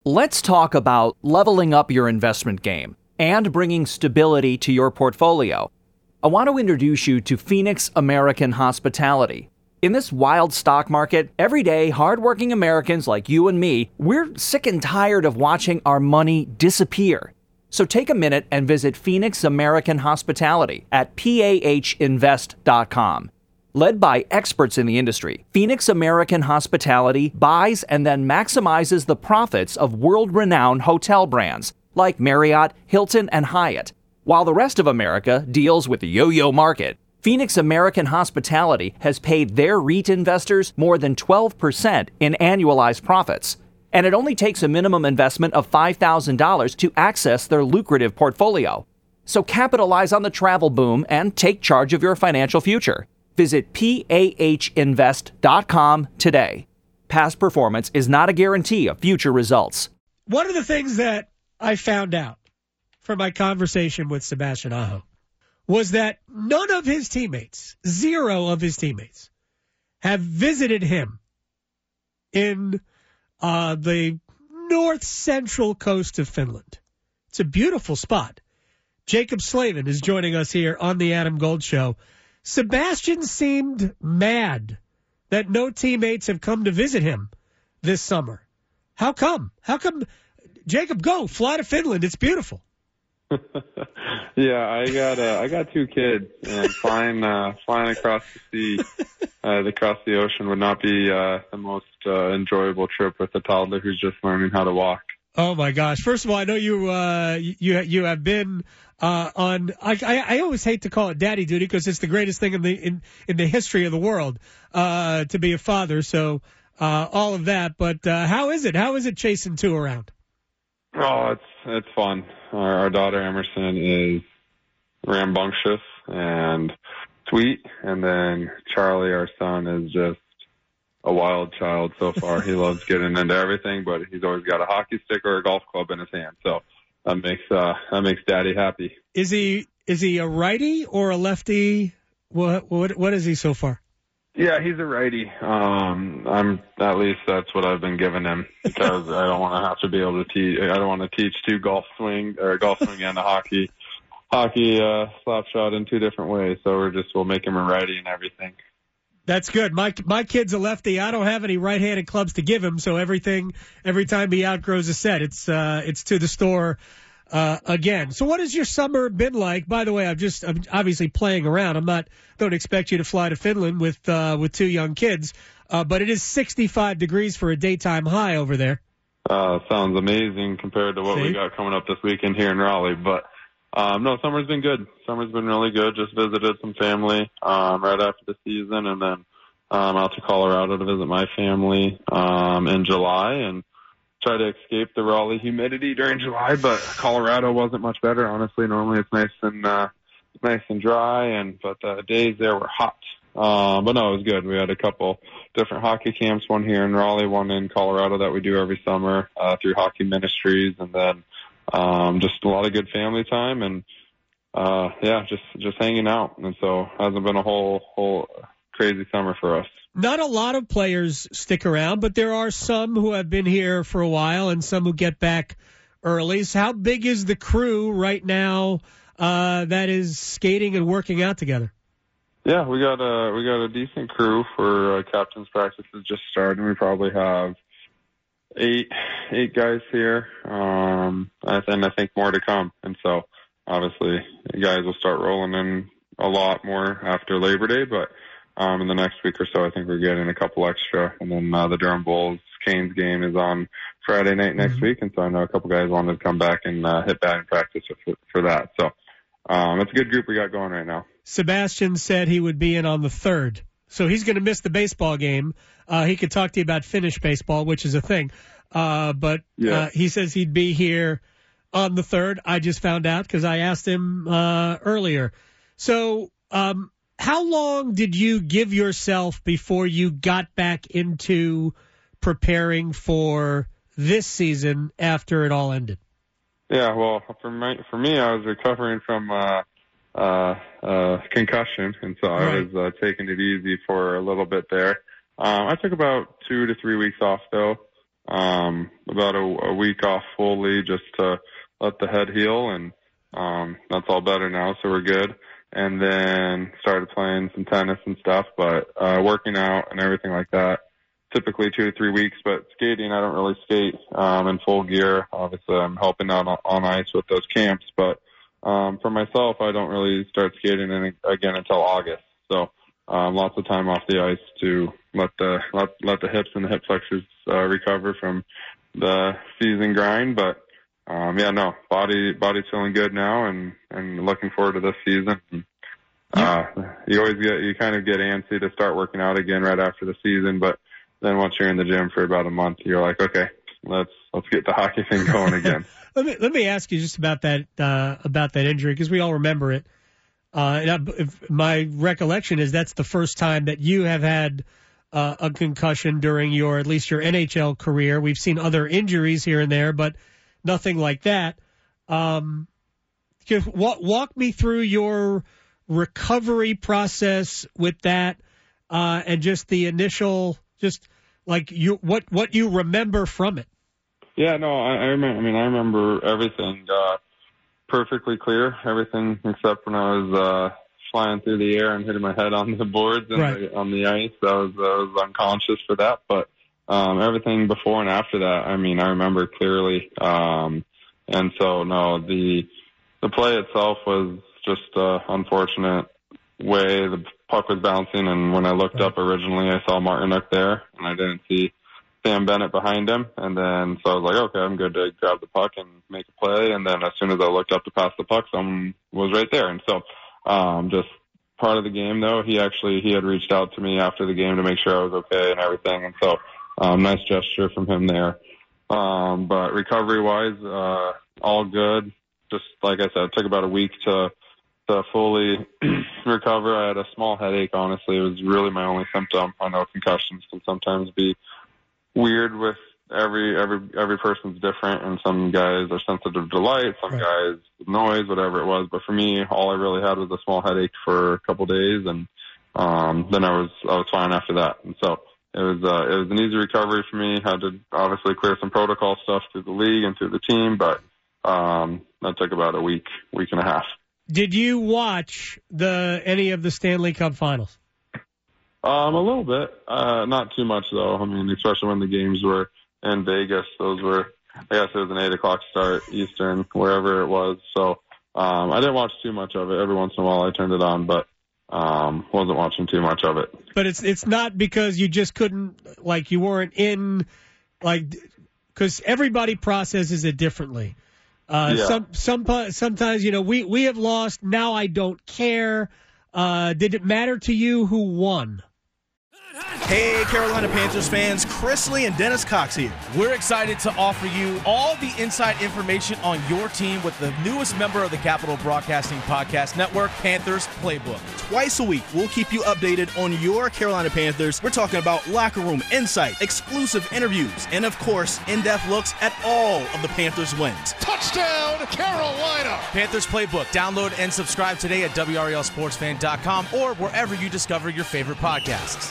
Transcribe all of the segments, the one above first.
Let's talk about leveling up your investment game and bringing stability to your portfolio. I want to introduce you to Phoenix American Hospitality. In this wild stock market, everyday hardworking Americans like you and me, we're sick and tired of watching our money disappear. So take a minute and visit Phoenix American Hospitality at pahinvest.com. Led by experts in the industry, Phoenix American Hospitality buys and then maximizes the profits of world-renowned hotel brands like Marriott, Hilton, and Hyatt. While the rest of America deals with the yo-yo market, Phoenix American Hospitality has paid their REIT investors more than 12% in annualized profits. And it only takes a minimum investment of $5,000 to access their lucrative portfolio. So capitalize on the travel boom and take charge of your financial future. Visit pahinvest.com today. Past performance is not a guarantee of future results. One of the things that I found out from my conversation with Sebastian Aho was that none of his teammates, zero of his teammates, have visited him in the north central coast of Finland. It's a beautiful spot. Jacob Slavin is joining us here on the Adam Gold Show. Sebastian seemed mad that no teammates have come to visit him this summer. How come? How come? Jacob, go. Fly to Finland. It's beautiful. Yeah, I got two kids, and flying across the sea, across the ocean would not be the most enjoyable trip with a toddler who's just learning how to walk. Oh my gosh! First of all, I know you have been on. I always hate to call it daddy duty because it's the greatest thing in the history of the world to be a father. So all of that. But how is it? How is it chasing two around? Oh, it's fun. Our daughter Emerson is rambunctious and sweet, and then Charlie, our son, is just a wild child so far. He loves getting into everything, but he's always got a hockey stick or a golf club in his hand. So that makes Daddy happy. Is he a righty or a lefty? What is he so far? Yeah, he's a righty. At least that's what I've been giving him because I don't want to have to be able to teach. I don't want to teach golf swing and a hockey slap shot in two different ways. So we'll make him a righty and everything. That's good. My kid's a lefty. I don't have any right-handed clubs to give him, so every time he outgrows a set, it's to the store again. So what has your summer been like? By the way, I'm obviously playing around. Don't expect you to fly to Finland with two young kids, but it is 65 degrees for a daytime high over there. Sounds amazing compared to what we got coming up this weekend here in Raleigh, but. No, summer's been good. Summer's been really good. Just visited some family right after the season, and then out to Colorado to visit my family in July and try to escape the Raleigh humidity during July. But Colorado wasn't much better, honestly. Normally it's nice and dry, but the days there were hot. But no, it was good. We had a couple different hockey camps, one here in Raleigh, one in Colorado that we do every summer through Hockey Ministries, and then just a lot of good family time and, just hanging out. And so hasn't been a whole crazy summer for us. Not a lot of players stick around, but there are some who have been here for a while and some who get back early. So how big is the crew right now, that is skating and working out together? Yeah, we got a decent crew for captain's practices just starting. We probably have eight guys here, and I think more to come. And so, obviously, the guys will start rolling in a lot more after Labor Day, but in the next week or so, I think we're getting a couple extra. And then the Durham Bulls Canes game is on Friday night next week, and so I know a couple guys wanted to come back and hit batting practice for that. So it's a good group we got going right now. Sebastian said he would be in on the 3rd. So he's going to miss the baseball game. He could talk to you about Finnish baseball, which is a thing. But he says he'd be here on the 3rd. I just found out because I asked him earlier. So how long did you give yourself before you got back into preparing for this season after it all ended? Yeah, well, for me, I was recovering from concussion, and so I was taking it easy for a little bit there. I took about 2 to 3 weeks off, though, about a week off fully just to let the head heal, and that's all better now, so we're good. And then started playing some tennis and stuff, but working out and everything like that, typically 2 to 3 weeks. But skating, I don't really skate in full gear. Obviously, I'm helping out on ice with those camps, but for myself, I don't really start skating again until August. So lots of time off the ice to let the hips and the hip flexors recover from the season grind. But body's feeling good now, and looking forward to this season. You kind of get antsy to start working out again right after the season, but then once you're in the gym for about a month, you're like, okay, let's get the hockey thing going again. Let me ask you just about that injury, because we all remember it. My recollection is that's the first time that you have had a concussion during at least your NHL career. We've seen other injuries here and there, but nothing like that. Just walk me through your recovery process with that, and just the initial, just like what you remember from it. Yeah, no, I remember everything perfectly clear, everything except when I was flying through the air and hitting my head on the boards and on the ice. I was unconscious for that, but everything before and after that, I remember clearly. And so, no, the play itself was just unfortunate way the puck was bouncing, and when I looked up originally, I saw Martinook there, and I didn't see Sam Bennett behind him, and then so I was like, okay, I'm good to grab the puck and make a play, and then as soon as I looked up to pass the puck, someone was right there, and so just part of the game, though, he had reached out to me after the game to make sure I was okay and everything, and so nice gesture from him there. But recovery-wise, all good. Just like I said, it took about a week to fully recover. I had a small headache, honestly. It was really my only symptom. I know concussions can sometimes be weird with every person's different, and some guys are sensitive to light, some guys noise, whatever it was. But for me, all I really had was a small headache for a couple days, and then I was fine after that. And so it was an easy recovery for me. Had to obviously clear some protocol stuff through the league and through the team, but that took about a week and a half. Did you watch any of the Stanley Cup Finals? A little bit, not too much though. Especially when the games were in Vegas. Those were, I guess it was an 8:00 start Eastern, wherever it was. So I didn't watch too much of it. Every once in a while I turned it on, but wasn't watching too much of it. But it's not because you just couldn't, you weren't in, because everybody processes it differently. Sometimes, we have lost. Now I don't care. Did it matter to you who won? Hey, Carolina Panthers fans, Chris Lee and Dennis Cox here. We're excited to offer you all the inside information on your team with the newest member of the Capital Broadcasting Podcast Network, Panthers Playbook. Twice a week, we'll keep you updated on your Carolina Panthers. We're talking about locker room insight, exclusive interviews, and of course, in-depth looks at all of the Panthers' wins. Touchdown, Carolina! Panthers Playbook. Download and subscribe today at WRLSportsFan.com or wherever you discover your favorite podcasts.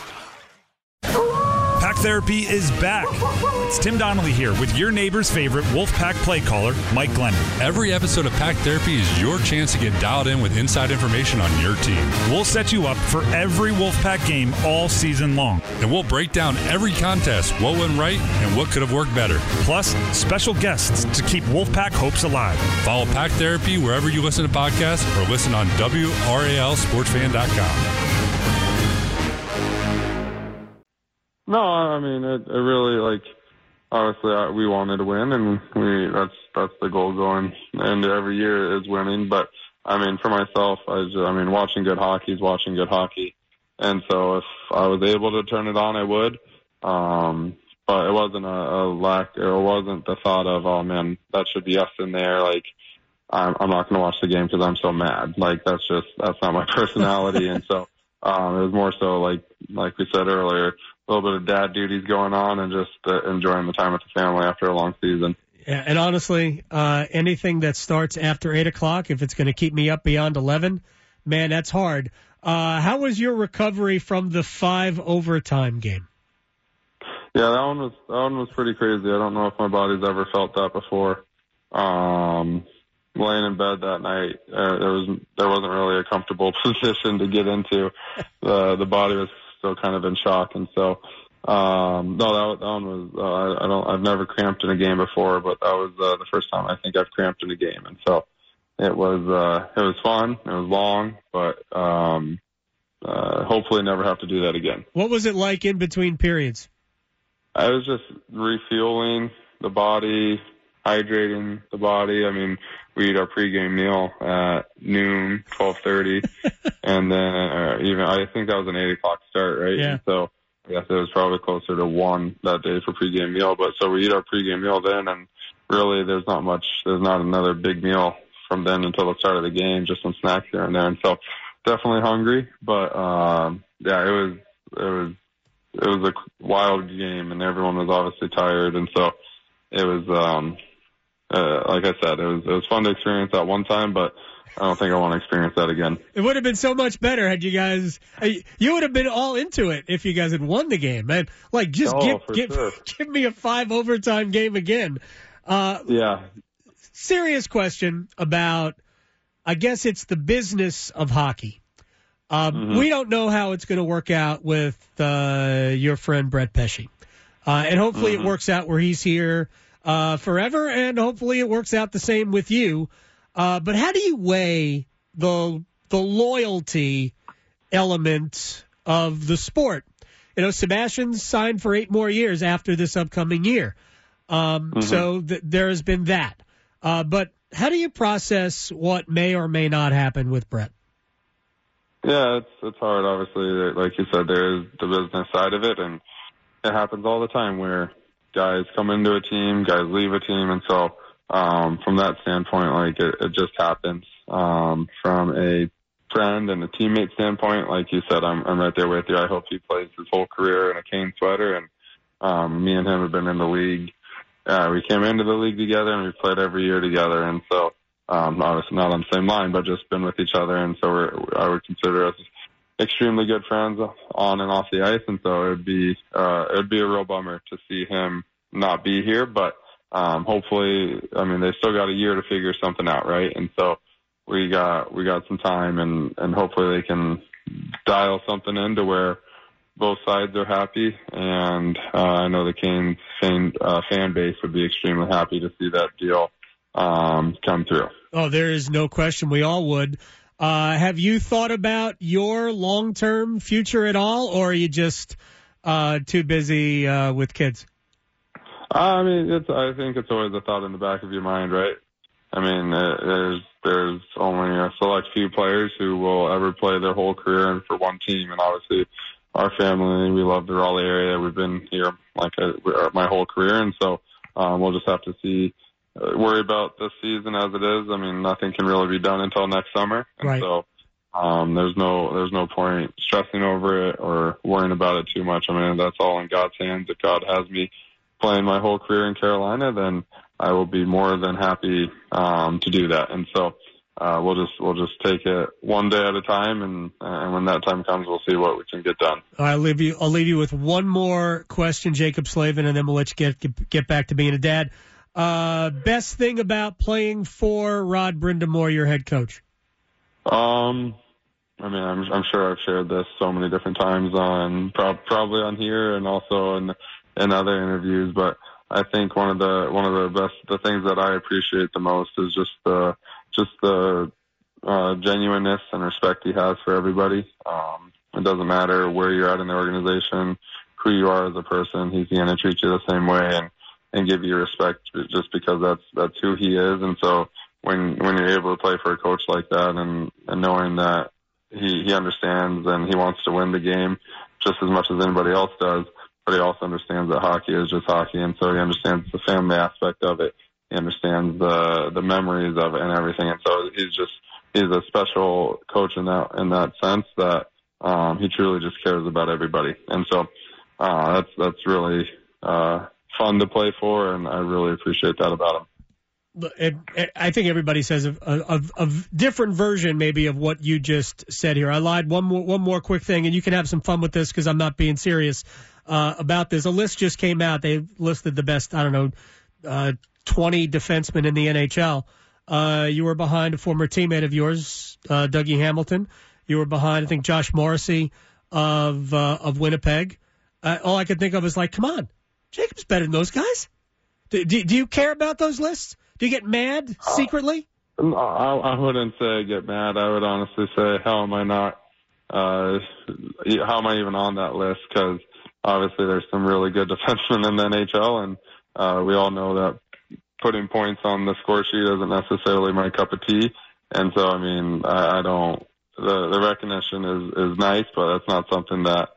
Pack Therapy is back. It's Tim Donnelly here with your neighbor's favorite Wolfpack play caller, Mike Glennon. Every episode of Pack Therapy is your chance to get dialed in with inside information on your team. We'll set you up for every Wolfpack game all season long. And we'll break down every contest, what went right and what could have worked better. Plus, special guests to keep Wolfpack hopes alive. Follow Pack Therapy wherever you listen to podcasts or listen on WRALSportsFan.com. No, it really, obviously we wanted to win, and that's the goal going into every year is winning. But, for myself, watching good hockey is watching good hockey. And so if I was able to turn it on, I would. But it wasn't a lack, it wasn't the thought of, oh man, that should be us in there. I'm not going to watch the game because I'm so mad. That's not my personality. And so, it was more so like we said earlier, a little bit of dad duties going on and just enjoying the time with the family after a long season. Yeah, and honestly, anything that starts after 8 o'clock, if it's going to keep me up beyond 11, man, that's hard. How was your recovery from the 5 overtime game? Yeah, that one was pretty crazy. I don't know if my body's ever felt that before. Laying in bed that night, there wasn't really a comfortable position to get into. The body was still kind of in shock, and so no, that one was I've never cramped in a game before, but that was the first time I think I've cramped in a game, and so it was fun. It was long, but hopefully never have to do that again. What was it like in between periods? I was just refueling the body, hydrating the body. I mean, we eat our pregame meal at noon, 12:30, and then even I think that was an 8 o'clock start, right? Yeah. And so I guess it was probably closer to 1 that day for pregame meal. But so we eat our pregame meal then, and really there's not another big meal from then until the start of the game, just some snacks here and there. And so definitely hungry, but yeah, it was a wild game, and everyone was obviously tired, and so it was, like I said, it was fun to experience that one time, but I don't think I want to experience that again. It would have been so much better had you guys. You would have been all into it if you guys had won the game, man. Like, just give me a 5 overtime game again. Yeah. Serious question about, I guess it's the business of hockey. We don't know how it's going to work out with your friend Brett Pesce. And hopefully it works out where he's here forever, and hopefully it works out the same with you. But how do you weigh the loyalty element of the sport? You know, Sebastian's signed for 8 more years after this upcoming year. So there has been that. But how do you process what may or may not happen with Brett? Yeah, it's hard, obviously. Like you said, there is the business side of it, and it happens all the time where guys come into a team, guys leave a team, and so from that standpoint, like it just happens. From a friend and a teammate standpoint, like you said, I'm right there with you. I hope he plays his whole career in a Kane sweater, and me and him have been in the league. We came into the league together, and we played every year together, and so obviously not on the same line, but just been with each other, and so I would consider us extremely good friends on and off the ice, and so it'd be a real bummer to see him not be here, but hopefully, I mean, they still got a year to figure something out, right? And so we got some time, and hopefully they can dial something in to where both sides are happy, and I know the Canes fan base would be extremely happy to see that deal come through. Oh, there is no question. We all would. Have you thought about your long-term future at all, or are you just too busy with kids? I mean, I think it's always a thought in the back of your mind, right? I mean, there's only a select few players who will ever play their whole career and for one team, and obviously our family, we love the Raleigh area. We've been here my whole career, and so we'll just have to worry about this season as it is. I mean, nothing can really be done until next summer, and right. So there's no point stressing over it or worrying about it too much. I mean, that's all in God's hands. If God has me playing my whole career in Carolina, then I will be more than happy to do that. And so we'll just take it one day at a time, and when that time comes, we'll see what we can get done. I'll leave you with one more question, Jacob Slavin, and then we'll let you get back to being a dad. Best thing about playing for Rod Brind'Amour, your head coach? I mean, I'm sure I've shared this so many different times on probably on here and also in other interviews, but I think one of the things that I appreciate the most is just the genuineness and respect he has for everybody. It doesn't matter where you're at in the organization, who you are as a person, he's going to treat you the same way and give you respect just because that's who he is. And so when you're able to play for a coach like that and knowing that he understands and he wants to win the game just as much as anybody else does, but he also understands that hockey is just hockey, and so he understands the family aspect of it. He understands the memories of it and everything, and so he's a special coach in that sense that he truly just cares about everybody, and so that's really fun to play for, and I really appreciate that about him. I think everybody says a different version maybe of what you just said here. I lied. One more quick thing, and you can have some fun with this because I'm not being serious. about this. A list just came out. They listed the best, 20 defensemen in the NHL. You were behind a former teammate of yours, Dougie Hamilton. You were behind, I think, Josh Morrissey of Winnipeg. All I could think of is like, come on, Jacob's better than those guys. Do you care about those lists? Do you get mad secretly? I wouldn't say I get mad. I would honestly say, how am I not? How am I even on that list? Because obviously there's some really good defensemen in the NHL, and we all know that putting points on the score sheet isn't necessarily my cup of tea. And so, I mean, I don't. The recognition is nice, but that's not something that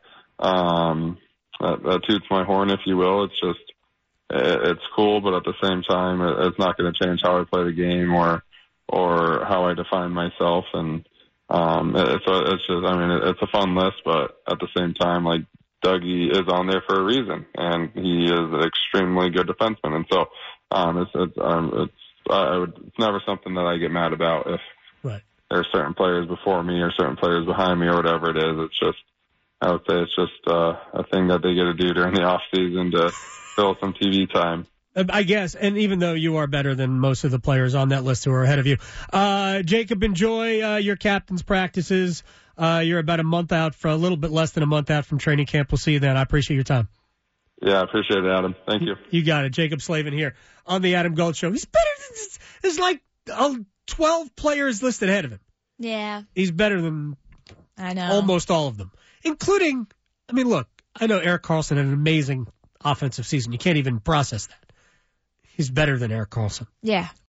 that toots my horn, if you will. It's just it's cool, but at the same time, it's not going to change how I play the game or how I define myself. And it's just, I mean, it's a fun list, but at the same time, like, Dougie is on there for a reason, and he is an extremely good defenseman. And so, it's never something that I get mad about if there are certain players before me or certain players behind me or whatever it is. It's just, I would say it's just a thing that they get to do during the off season to fill some TV time. I guess, and even though you are better than most of the players on that list who are ahead of you. Jacob, enjoy your captain's practices. You're about a little bit less than a month out from training camp. We'll see you then. I appreciate your time. Yeah, I appreciate it, Adam. Thank you. You got it. Jacob Slavin here on the Adam Gold Show. He's better than there's like 12 players listed ahead of him. Yeah. He's better than almost all of them, including, I mean, look, I know Erik Karlsson had an amazing offensive season. You can't even process that. He's better than Erik Karlsson. Yeah.